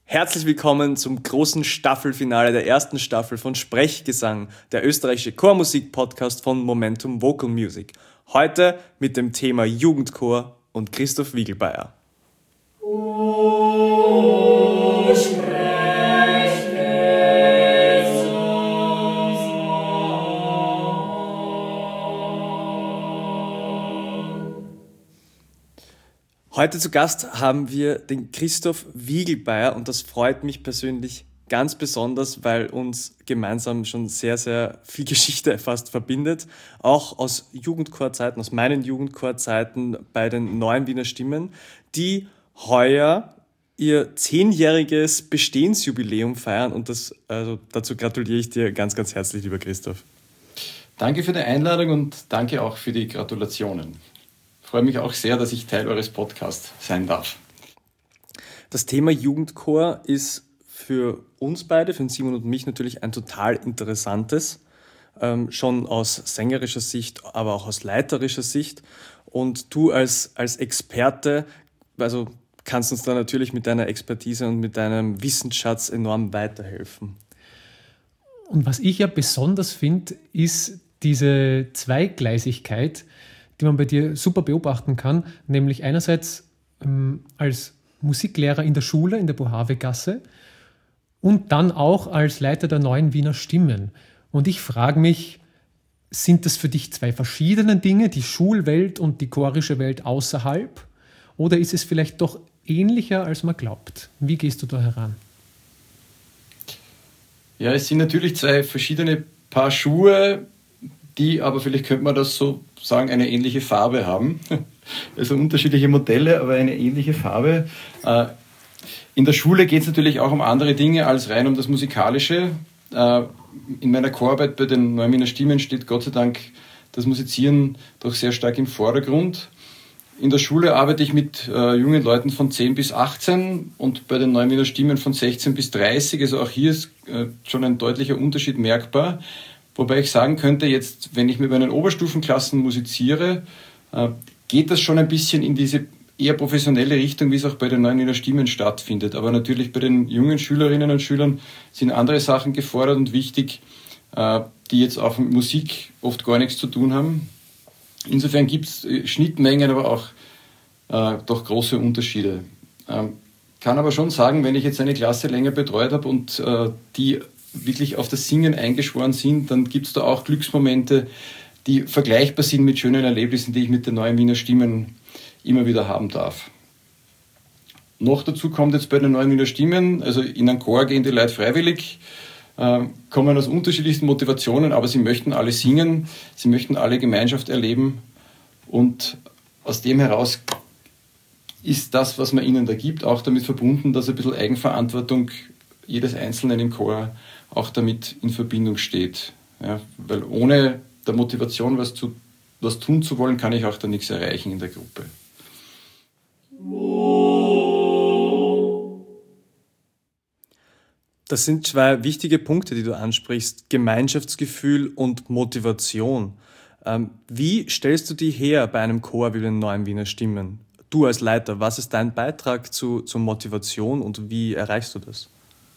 Herzlich willkommen zum großen Staffelfinale der ersten Staffel von Sprechgesang, der österreichische Chormusik-Podcast von Momentum Vocal Music. Heute mit dem Thema Jugendchor und Christoph Wiegelbeier. Heute zu Gast haben wir den Christoph Wiegelbeier und das freut mich persönlich ganz besonders, weil uns gemeinsam schon sehr, sehr viel Geschichte fast verbindet. Auch aus Jugendchorzeiten, aus meinen Jugendchorzeiten bei den Neuen Wiener Stimmen, die heuer ihr 10-jähriges Bestehensjubiläum feiern und dazu gratuliere ich dir ganz, ganz herzlich, lieber Christoph. Danke für die Einladung und danke auch für die Gratulationen. Ich freue mich auch sehr, dass ich Teil eures Podcasts sein darf. Das Thema Jugendchor ist für uns beide, für Simon und mich natürlich ein total interessantes, schon aus sängerischer Sicht, aber auch aus leiterischer Sicht. Und du als Experte, also kannst uns da natürlich mit deiner Expertise und mit deinem Wissensschatz enorm weiterhelfen. Und was ich ja besonders finde, ist diese Zweigleisigkeit, die man bei dir super beobachten kann, nämlich einerseits als Musiklehrer in der Schule, in der Bohavegasse und dann auch als Leiter der Neuen Wiener Stimmen. Und ich frage mich, sind das für dich zwei verschiedene Dinge, die Schulwelt und die chorische Welt außerhalb? Oder ist es vielleicht doch ähnlicher, als man glaubt? Wie gehst du da heran? Ja, es sind natürlich zwei verschiedene Paar Schuhe, die aber, vielleicht könnte man das so sagen, eine ähnliche Farbe haben. Also unterschiedliche Modelle, aber eine ähnliche Farbe. In der Schule geht es natürlich auch um andere Dinge als rein um das Musikalische. In meiner Chorarbeit bei den Neuen Wiener Stimmen steht Gott sei Dank das Musizieren doch sehr stark im Vordergrund. In der Schule arbeite ich mit jungen Leuten von 10 bis 18 und bei den Neuen Wiener Stimmen von 16 bis 30. Also auch hier ist schon ein deutlicher Unterschied merkbar. Wobei ich sagen könnte, jetzt, wenn ich mit meinen Oberstufenklassen musiziere, geht das schon ein bisschen in diese eher professionelle Richtung, wie es auch bei den Neuen Wiener Stimmen stattfindet. Aber natürlich bei den jungen Schülerinnen und Schülern sind andere Sachen gefordert und wichtig, die jetzt auch mit Musik oft gar nichts zu tun haben. Insofern gibt es Schnittmengen, aber auch doch große Unterschiede. Kann aber schon sagen, wenn ich jetzt eine Klasse länger betreut habe und die wirklich auf das Singen eingeschworen sind, dann gibt es da auch Glücksmomente, die vergleichbar sind mit schönen Erlebnissen, die ich mit den Neuen Wiener Stimmen immer wieder haben darf. Noch dazu kommt jetzt bei den Neuen Wiener Stimmen, also in einen Chor gehen die Leute freiwillig, kommen aus unterschiedlichsten Motivationen, aber sie möchten alle singen, sie möchten alle Gemeinschaft erleben und aus dem heraus ist das, was man ihnen da gibt, auch damit verbunden, dass ein bisschen Eigenverantwortung jedes Einzelnen im Chor auch damit in Verbindung steht. Ja, weil ohne der Motivation, was tun zu wollen, kann ich auch da nichts erreichen in der Gruppe. Das sind zwei wichtige Punkte, die du ansprichst, Gemeinschaftsgefühl und Motivation. Wie stellst du die her bei einem Chor wie den Neuen Wiener Stimmen? Du als Leiter, was ist dein Beitrag zur Motivation und wie erreichst du das?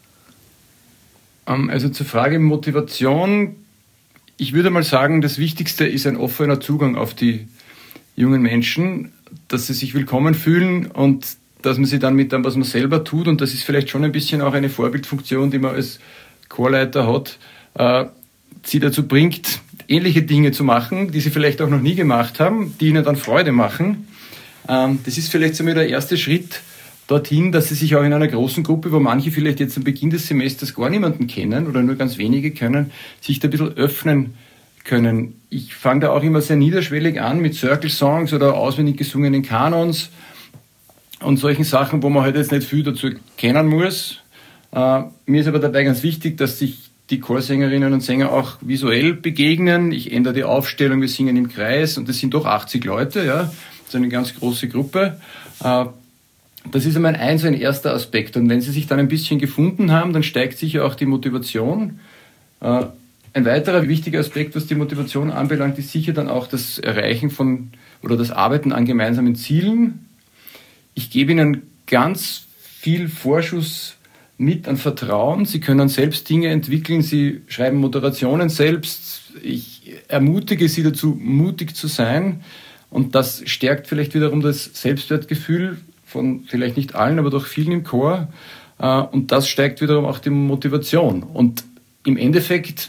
Also zur Frage Motivation, ich würde mal sagen, das Wichtigste ist ein offener Zugang auf die jungen Menschen, dass sie sich willkommen fühlen und dass man sie dann mit dem, was man selber tut, und das ist vielleicht schon ein bisschen auch eine Vorbildfunktion, die man als Chorleiter hat, sie dazu bringt, ähnliche Dinge zu machen, die sie vielleicht auch noch nie gemacht haben, die ihnen dann Freude machen. Das ist vielleicht so der erste Schritt dorthin, dass sie sich auch in einer großen Gruppe, wo manche vielleicht jetzt am Beginn des Semesters gar niemanden kennen oder nur ganz wenige können, sich da ein bisschen öffnen können. Ich fange da auch immer sehr niederschwellig an mit Circle-Songs oder auswendig gesungenen Kanons und solchen Sachen, wo man halt jetzt nicht viel dazu kennen muss. Mir ist aber dabei ganz wichtig, dass sich die Chorsängerinnen und Sänger auch visuell begegnen. Ich ändere die Aufstellung, wir singen im Kreis und das sind doch 80 Leute, ja, das ist eine ganz große Gruppe. Das ist einmal ein erster Aspekt. Und wenn Sie sich dann ein bisschen gefunden haben, dann steigt sicher auch die Motivation. Ein weiterer wichtiger Aspekt, was die Motivation anbelangt, ist sicher dann auch das Erreichen oder das Arbeiten an gemeinsamen Zielen. Ich gebe Ihnen ganz viel Vorschuss mit an Vertrauen. Sie können selbst Dinge entwickeln. Sie schreiben Moderationen selbst. Ich ermutige Sie dazu, mutig zu sein. Und das stärkt vielleicht wiederum das Selbstwertgefühl von vielleicht nicht allen, aber doch vielen im Chor. Und das steigt wiederum auch die Motivation. Und im Endeffekt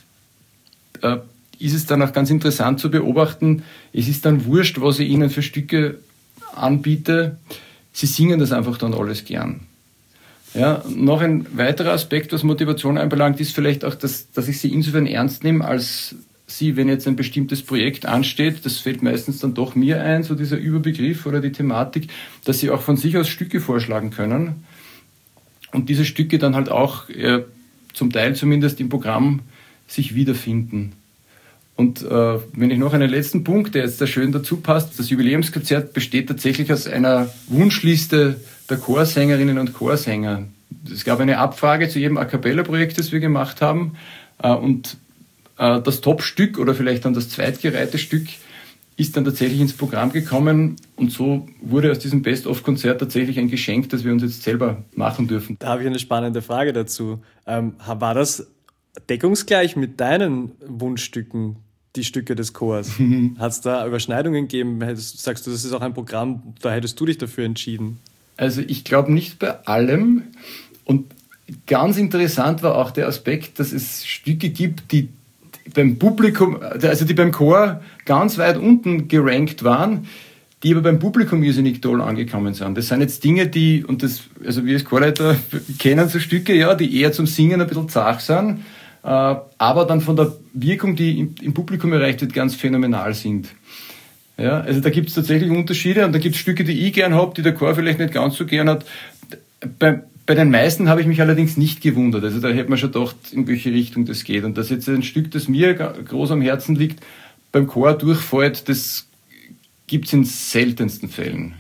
ist es dann auch ganz interessant zu beobachten, es ist dann wurscht, was ich ihnen für Stücke anbiete. Sie singen das einfach dann alles gern. Ja, noch ein weiterer Aspekt, was Motivation anbelangt, ist vielleicht auch, dass ich sie insofern ernst nehme, als sie, wenn jetzt ein bestimmtes Projekt ansteht, das fällt meistens dann doch mir ein, so dieser Überbegriff oder die Thematik, dass sie auch von sich aus Stücke vorschlagen können und diese Stücke dann halt auch zum Teil zumindest im Programm sich wiederfinden. Und wenn ich noch einen letzten Punkt, der jetzt da schön dazu passt, das Jubiläumskonzert besteht tatsächlich aus einer Wunschliste der Chorsängerinnen und Chorsänger. Es gab eine Abfrage zu jedem A-Cappella-Projekt, das wir gemacht haben, und das Top-Stück oder vielleicht dann das zweitgereihte Stück ist dann tatsächlich ins Programm gekommen und so wurde aus diesem Best-of-Konzert tatsächlich ein Geschenk, das wir uns jetzt selber machen dürfen. Da habe ich eine spannende Frage dazu. War das deckungsgleich mit deinen Wunschstücken, die Stücke des Chors? Hat es da Überschneidungen gegeben? Sagst du, das ist auch ein Programm, da hättest du dich dafür entschieden? Also ich glaube nicht bei allem. Und ganz interessant war auch der Aspekt, dass es Stücke gibt, die beim Publikum, also die beim Chor ganz weit unten gerankt waren, die aber beim Publikum irrsinnig toll angekommen sind. Das sind jetzt Dinge, die, und das, also wir als Chorleiter kennen so Stücke, ja, die eher zum Singen ein bisschen zart sind, aber dann von der Wirkung, die im Publikum erreicht wird, ganz phänomenal sind. Ja, also da gibt es tatsächlich Unterschiede und da gibt es Stücke, die ich gern habe, die der Chor vielleicht nicht ganz so gern hat. Bei den meisten habe ich mich allerdings nicht gewundert. Also da hätte man schon gedacht, in welche Richtung das geht. Und dass jetzt ein Stück, das mir groß am Herzen liegt, beim Chor durchfällt, das gibt es in seltensten Fällen.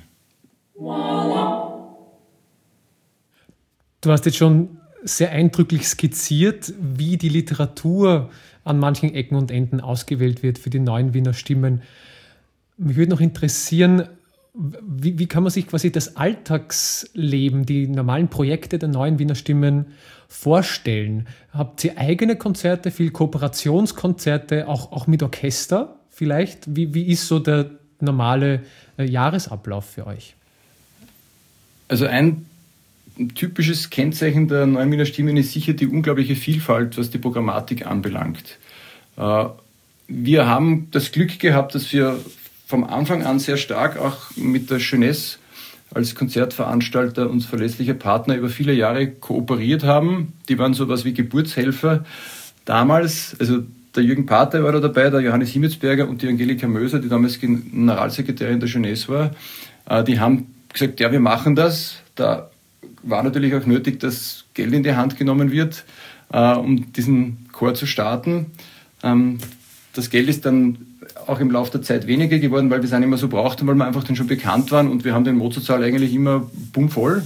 Du hast jetzt schon sehr eindrücklich skizziert, wie die Literatur an manchen Ecken und Enden ausgewählt wird für die neuen Wiener Stimmen. Mich würde noch interessieren, wie kann man sich quasi das Alltagsleben, die normalen Projekte der neuen Wiener Stimmen vorstellen? Habt ihr eigene Konzerte, viel Kooperationskonzerte, auch mit Orchester vielleicht? Wie ist so der normale Jahresablauf für euch? Also ein typisches Kennzeichen der neuen Wiener Stimmen ist sicher die unglaubliche Vielfalt, was die Programmatik anbelangt. Wir haben das Glück gehabt, dass wir vom Anfang an sehr stark auch mit der Jeunesse als Konzertveranstalter und verlässlicher Partner über viele Jahre kooperiert haben. Die waren sowas wie Geburtshelfer. Damals, also der Jürgen Pater war da dabei, der Johannes Himmelsberger und die Angelika Möser, die damals Generalsekretärin der Jeunesse war. Die haben gesagt, ja, wir machen das. Da war natürlich auch nötig, dass Geld in die Hand genommen wird, um diesen Chor zu starten. Das Geld ist dann auch im Laufe der Zeit weniger geworden, weil wir es auch nicht mehr so brauchten, weil wir einfach dann schon bekannt waren und wir haben den Mozartsaal eigentlich immer bummvoll.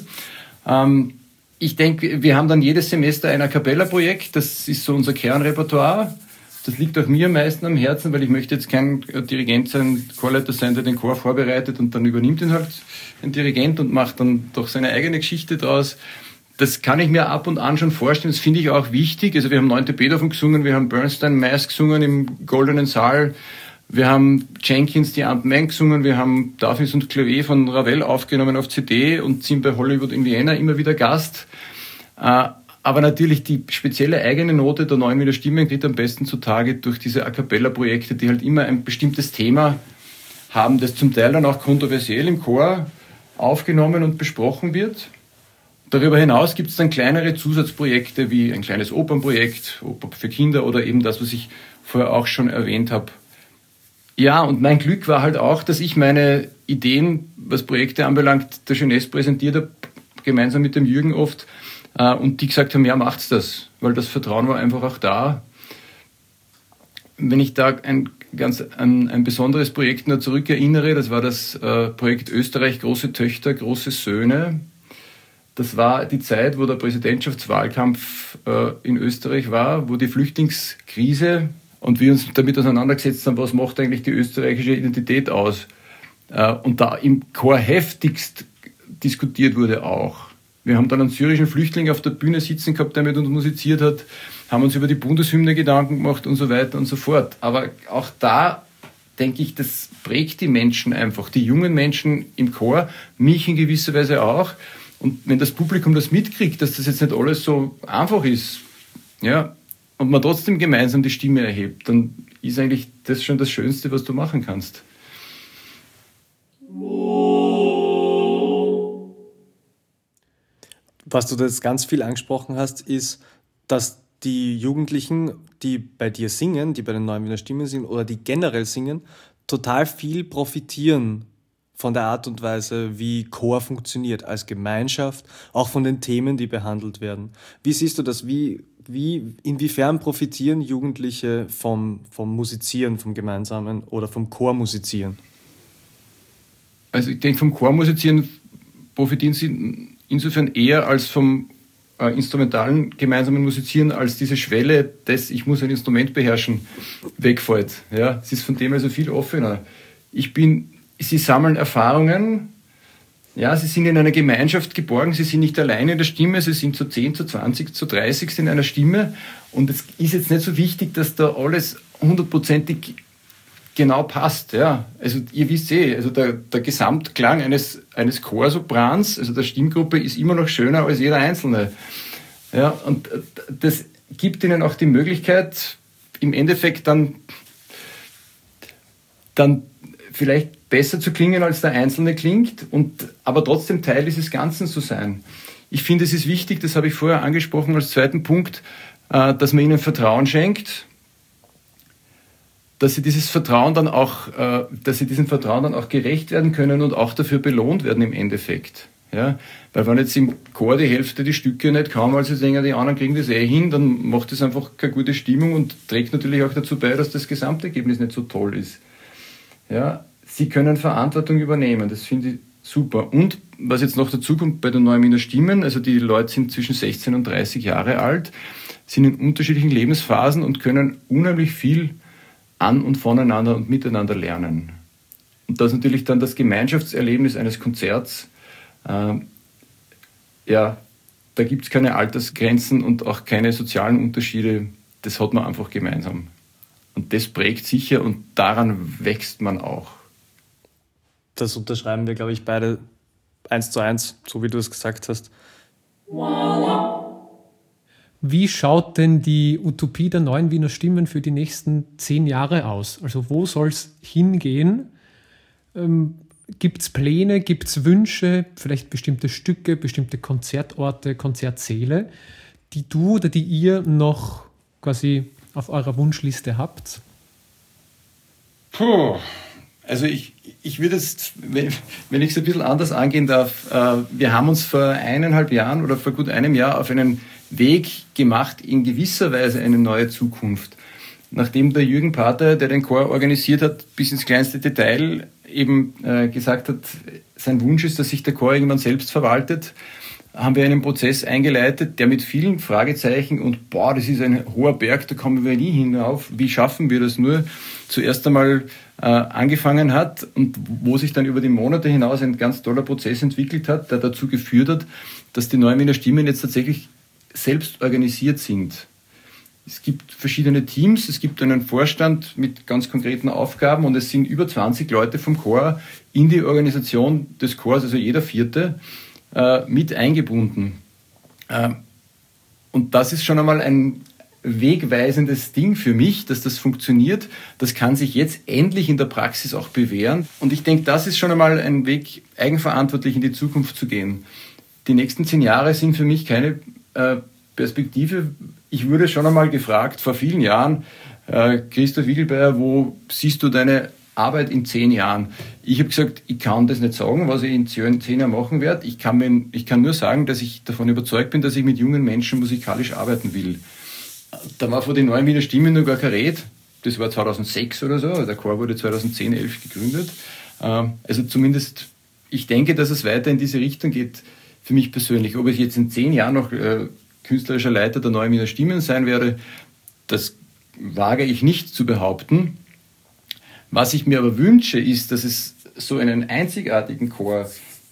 Ich denke, wir haben dann jedes Semester ein A-Cappella-Projekt, das ist so unser Kernrepertoire. Das liegt auch mir am meisten am Herzen, weil ich möchte jetzt kein Dirigent sein, Chorleiter sein, der den Chor vorbereitet und dann übernimmt ihn halt ein Dirigent und macht dann doch seine eigene Geschichte draus. Das kann ich mir ab und an schon vorstellen, das finde ich auch wichtig. Also wir haben 9. Beethoven gesungen, wir haben Bernstein Mass gesungen im Goldenen Saal, wir haben Jenkins die Ant Man gesungen, wir haben Daphnis und Clavier von Ravel aufgenommen auf CD und sind bei Hollywood in Vienna immer wieder Gast. Aber natürlich die spezielle eigene Note der neuen Wiener Stimmen geht am besten zutage durch diese A-Cappella-Projekte, die halt immer ein bestimmtes Thema haben, das zum Teil dann auch kontroversiell im Chor aufgenommen und besprochen wird. Darüber hinaus gibt es dann kleinere Zusatzprojekte wie ein kleines Opernprojekt, Oper für Kinder oder eben das, was ich vorher auch schon erwähnt habe. Ja, und mein Glück war halt auch, dass ich meine Ideen, was Projekte anbelangt, der Jeunesse präsentiert habe, gemeinsam mit dem Jürgen oft, und die gesagt haben, ja, macht's das, weil das Vertrauen war einfach auch da. Wenn ich da ein besonderes Projekt nur zurückerinnere, das war das Projekt Österreich, große Töchter, große Söhne. Das war die Zeit, wo der Präsidentschaftswahlkampf in Österreich war, wo die Flüchtlingskrise und wir uns damit auseinandergesetzt haben, was macht eigentlich die österreichische Identität aus. Und da im Chor heftigst diskutiert wurde auch, Wir haben dann einen syrischen Flüchtling auf der Bühne sitzen gehabt, der mit uns musiziert hat, haben uns über die Bundeshymne Gedanken gemacht und so weiter und so fort. Aber auch da denke ich, das prägt die Menschen einfach, die jungen Menschen im Chor, mich in gewisser Weise auch. Und wenn das Publikum das mitkriegt, dass das jetzt nicht alles so einfach ist, ja, und man trotzdem gemeinsam die Stimme erhebt, dann ist eigentlich das schon das Schönste, was du machen kannst. Was du da jetzt ganz viel angesprochen hast, ist, dass die Jugendlichen, die bei dir singen, die bei den Neuen Wiener Stimmen singen oder die generell singen, total viel profitieren von der Art und Weise, wie Chor funktioniert als Gemeinschaft, auch von den Themen, die behandelt werden. Wie siehst du das? Inwiefern profitieren Jugendliche vom Musizieren, vom Gemeinsamen oder vom Chormusizieren? Also ich denke, vom Chormusizieren profitieren sie insofern eher als vom instrumentalen gemeinsamen Musizieren, als diese Schwelle des ich muss ein Instrument beherrschen wegfällt. Ja, es ist von dem also viel offener. Sie sammeln Erfahrungen, ja, sie sind in einer Gemeinschaft geborgen, sie sind nicht alleine in der Stimme, sie sind zu 10, zu 20, zu 30 in einer Stimme und es ist jetzt nicht so wichtig, dass da alles 100%ig genau passt. Ja. Also ihr wisst also der Gesamtklang eines Chorsoprans, also der Stimmgruppe, ist immer noch schöner als jeder Einzelne. Ja, und das gibt ihnen auch die Möglichkeit, im Endeffekt dann vielleicht besser zu klingen, als der Einzelne klingt, aber trotzdem Teil dieses Ganzen zu sein. Ich finde, es ist wichtig, das habe ich vorher angesprochen als zweiten Punkt, dass man ihnen Vertrauen schenkt, dass sie diesem Vertrauen dann auch gerecht werden können und auch dafür belohnt werden im Endeffekt. Ja? Weil wenn jetzt im Chor die Hälfte die Stücke nicht kann, weil sie denken, die anderen kriegen das hin, dann macht das einfach keine gute Stimmung und trägt natürlich auch dazu bei, dass das Gesamtergebnis nicht so toll ist. Ja? Sie können Verantwortung übernehmen, das finde ich super. Und was jetzt noch dazu kommt bei den Neuen Wiener Stimmen, also die Leute sind zwischen 16 und 30 Jahre alt, sind in unterschiedlichen Lebensphasen und können unheimlich viel an und voneinander und miteinander lernen. Und das ist natürlich dann das Gemeinschaftserlebnis eines Konzerts. Da gibt es keine Altersgrenzen und auch keine sozialen Unterschiede. Das hat man einfach gemeinsam. Und das prägt sicher und daran wächst man auch. Das unterschreiben wir, glaube ich, beide 1:1, so wie du es gesagt hast. Wie schaut denn die Utopie der Neuen Wiener Stimmen für die nächsten 10 Jahre aus? Also wo soll es hingehen? Gibt es Pläne, gibt es Wünsche, vielleicht bestimmte Stücke, bestimmte Konzertorte, Konzertsäle, die du oder die ihr noch quasi auf eurer Wunschliste habt? Also ich würde es, wenn ich es ein bisschen anders angehen darf, wir haben uns vor 1,5 Jahren oder vor gut einem Jahr auf einen Weg gemacht, in gewisser Weise eine neue Zukunft. Nachdem der Jürgen Pater, der den Chor organisiert hat, bis ins kleinste Detail eben gesagt hat, sein Wunsch ist, dass sich der Chor irgendwann selbst verwaltet, haben wir einen Prozess eingeleitet, der mit vielen Fragezeichen und das ist ein hoher Berg, da kommen wir nie hinauf, wie schaffen wir das nur, zuerst einmal angefangen hat und wo sich dann über die Monate hinaus ein ganz toller Prozess entwickelt hat, der dazu geführt hat, dass die Neuen Wiener Stimmen jetzt tatsächlich selbst organisiert sind. Es gibt verschiedene Teams, es gibt einen Vorstand mit ganz konkreten Aufgaben und es sind über 20 Leute vom Chor in die Organisation des Chors, also jeder Vierte, mit eingebunden. Und das ist schon einmal ein wegweisendes Ding für mich, dass das funktioniert. Das kann sich jetzt endlich in der Praxis auch bewähren. Und ich denke, das ist schon einmal ein Weg, eigenverantwortlich in die Zukunft zu gehen. Die nächsten 10 Jahre sind für mich keine Perspektive. Ich wurde schon einmal gefragt, vor vielen Jahren, Christoph Wiegelbeier, wo siehst du deine Arbeit in 10 Jahren? Ich habe gesagt, ich kann das nicht sagen, was ich in 10 Jahren machen werde. Ich kann nur sagen, dass ich davon überzeugt bin, dass ich mit jungen Menschen musikalisch arbeiten will. Da war vor den Neuen Wiener Stimmen noch gar kein Red. Das war 2006 oder so. Der Chor wurde 2010, 11 gegründet. Also zumindest, ich denke, dass es weiter in diese Richtung geht, für mich persönlich. Ob ich jetzt in 10 Jahren noch künstlerischer Leiter der Neuen Wiener Stimmen sein werde, das wage ich nicht zu behaupten. Was ich mir aber wünsche, ist, dass es so einen einzigartigen Chor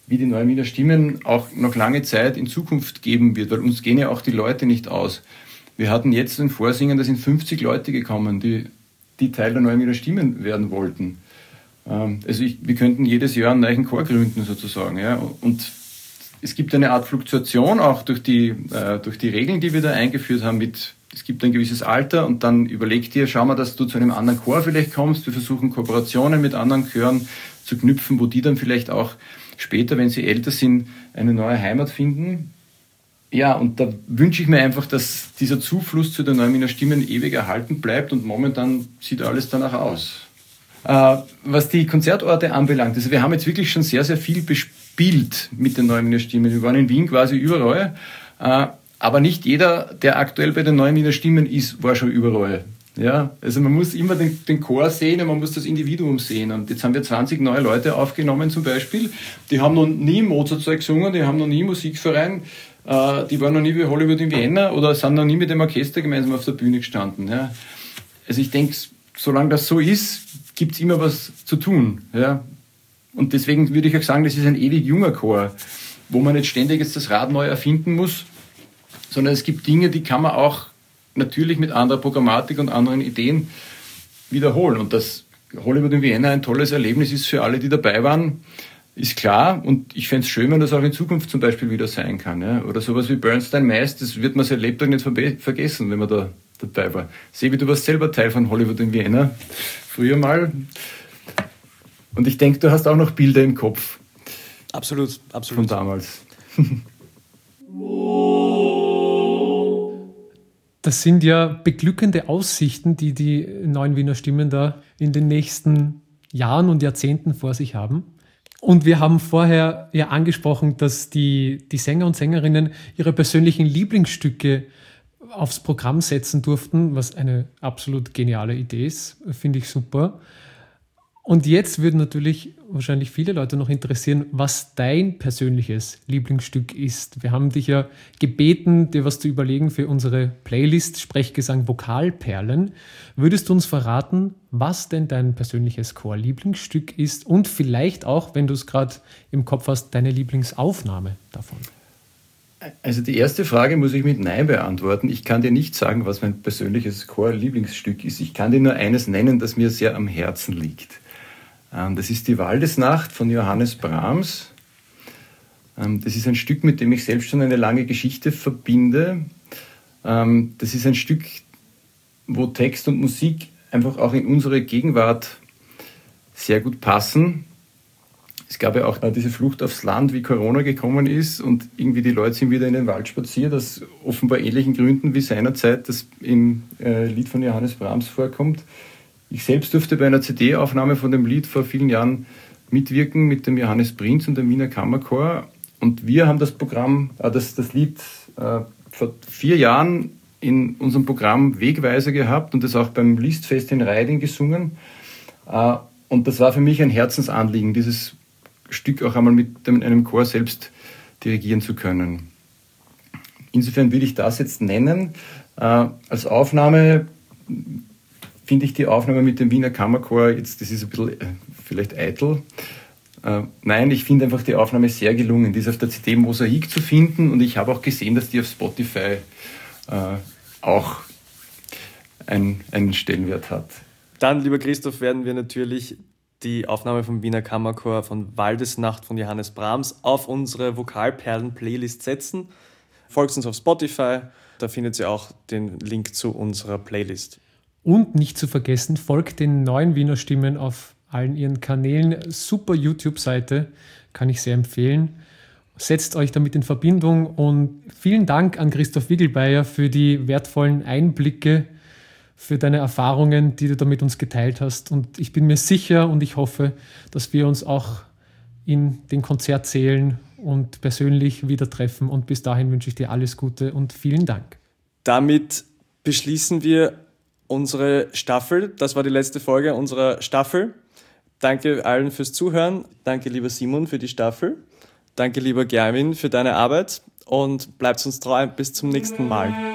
wie die Neuen Wiener Stimmen auch noch lange Zeit in Zukunft geben wird, weil uns gehen ja auch die Leute nicht aus. Wir hatten jetzt ein Vorsingen, da sind 50 Leute gekommen, die Teil der Neuen Wiener Stimmen werden wollten. Also wir könnten jedes Jahr einen neuen Chor gründen sozusagen. Ja? Und es gibt eine Art Fluktuation auch durch die Regeln, die wir da eingeführt haben. Es gibt ein gewisses Alter und dann überleg dir, schau mal, dass du zu einem anderen Chor vielleicht kommst. Wir versuchen Kooperationen mit anderen Chören zu knüpfen, wo die dann vielleicht auch später, wenn sie älter sind, eine neue Heimat finden. Ja, und da wünsche ich mir einfach, dass dieser Zufluss zu den Neuen Wiener Stimmen ewig erhalten bleibt und momentan sieht alles danach aus. Was die Konzertorte anbelangt, also wir haben jetzt wirklich schon sehr, sehr viel bespielt mit den Neuen Wiener Stimmen. Wir waren in Wien quasi überall, aber nicht jeder, der aktuell bei den Neuen Wiener Stimmen ist, war schon überall. Ja, also man muss immer den Chor sehen und man muss das Individuum sehen. Und jetzt haben wir 20 neue Leute aufgenommen zum Beispiel. Die haben noch nie Mozartzeug gesungen, die haben noch nie Musikverein, die waren noch nie wie Hollywood in Vienna oder sind noch nie mit dem Orchester gemeinsam auf der Bühne gestanden. Ja. Also ich denke, solange das so ist, gibt es immer was zu tun. Ja. Und deswegen würde ich auch sagen, das ist ein ewig junger Chor, wo man nicht ständig jetzt das Rad neu erfinden muss, sondern es gibt Dinge, die kann man auch natürlich mit anderer Programmatik und anderen Ideen wiederholen. Und dass Hollywood in Vienna ein tolles Erlebnis ist für alle, die dabei waren, ist klar. Und ich fände es schön, wenn das auch in Zukunft zum Beispiel wieder sein kann. Ja? Oder sowas wie Bernstein Meist, das wird man sein Lebtag nicht vergessen, wenn man da dabei war. Sebi, du warst selber Teil von Hollywood in Vienna, früher mal. Und ich denke, du hast auch noch Bilder im Kopf. Absolut, absolut. Von damals. Das sind ja beglückende Aussichten, die die Neuen Wiener Stimmen da in den nächsten Jahren und Jahrzehnten vor sich haben. Und wir haben vorher ja angesprochen, dass die Sänger und Sängerinnen ihre persönlichen Lieblingsstücke aufs Programm setzen durften, was eine absolut geniale Idee ist, finde ich super. Und jetzt würden natürlich wahrscheinlich viele Leute noch interessieren, was dein persönliches Lieblingsstück ist. Wir haben dich ja gebeten, dir was zu überlegen für unsere Playlist Sprechgesang Vokalperlen. Würdest du uns verraten, was denn dein persönliches Chor-Lieblingsstück ist und vielleicht auch, wenn du es gerade im Kopf hast, deine Lieblingsaufnahme davon? Also die erste Frage muss ich mit Nein beantworten. Ich kann dir nicht sagen, was mein persönliches Chor-Lieblingsstück ist. Ich kann dir nur eines nennen, das mir sehr am Herzen liegt. Das ist die Waldesnacht von Johannes Brahms. Das ist ein Stück, mit dem ich selbst schon eine lange Geschichte verbinde. Das ist ein Stück, wo Text und Musik einfach auch in unsere Gegenwart sehr gut passen. Es gab ja auch diese Flucht aufs Land, wie Corona gekommen ist und irgendwie die Leute sind wieder in den Wald spaziert, aus offenbar ähnlichen Gründen wie seinerzeit das im Lied von Johannes Brahms vorkommt. Ich selbst durfte bei einer CD-Aufnahme von dem Lied vor vielen Jahren mitwirken mit dem Johannes Prinz und dem Wiener Kammerchor. Und wir haben das Lied vor 4 Jahren in unserem Programm Wegweiser gehabt und das auch beim Listfest in Reiding gesungen. Und das war für mich ein Herzensanliegen, dieses Stück auch einmal mit einem Chor selbst dirigieren zu können. Insofern würde ich das jetzt nennen. Als Aufnahme finde ich die Aufnahme mit dem Wiener Kammerchor, jetzt, das ist ein bisschen vielleicht eitel. Nein, ich finde einfach die Aufnahme sehr gelungen. Die ist auf der CD Mosaik zu finden und ich habe auch gesehen, dass die auf Spotify auch einen Stellenwert hat. Dann, lieber Christoph, werden wir natürlich die Aufnahme vom Wiener Kammerchor von Waldesnacht von Johannes Brahms auf unsere Vokalperlen-Playlist setzen. Folgt uns auf Spotify, da findet ihr auch den Link zu unserer Playlist. Und nicht zu vergessen, folgt den Neuen Wiener Stimmen auf allen ihren Kanälen. Super YouTube-Seite, kann ich sehr empfehlen. Setzt euch damit in Verbindung und vielen Dank an Christoph Wiglbeier für die wertvollen Einblicke, für deine Erfahrungen, die du da mit uns geteilt hast. Und ich bin mir sicher und ich hoffe, dass wir uns auch in den Konzertsälen und persönlich wieder treffen. Und bis dahin wünsche ich dir alles Gute und vielen Dank. Damit beschließen wir unsere Staffel. Das war die letzte Folge unserer Staffel. Danke allen fürs Zuhören. Danke, lieber Simon, für die Staffel. Danke, lieber Gerwin, für deine Arbeit. Und bleibt uns treu. Bis zum nächsten Mal.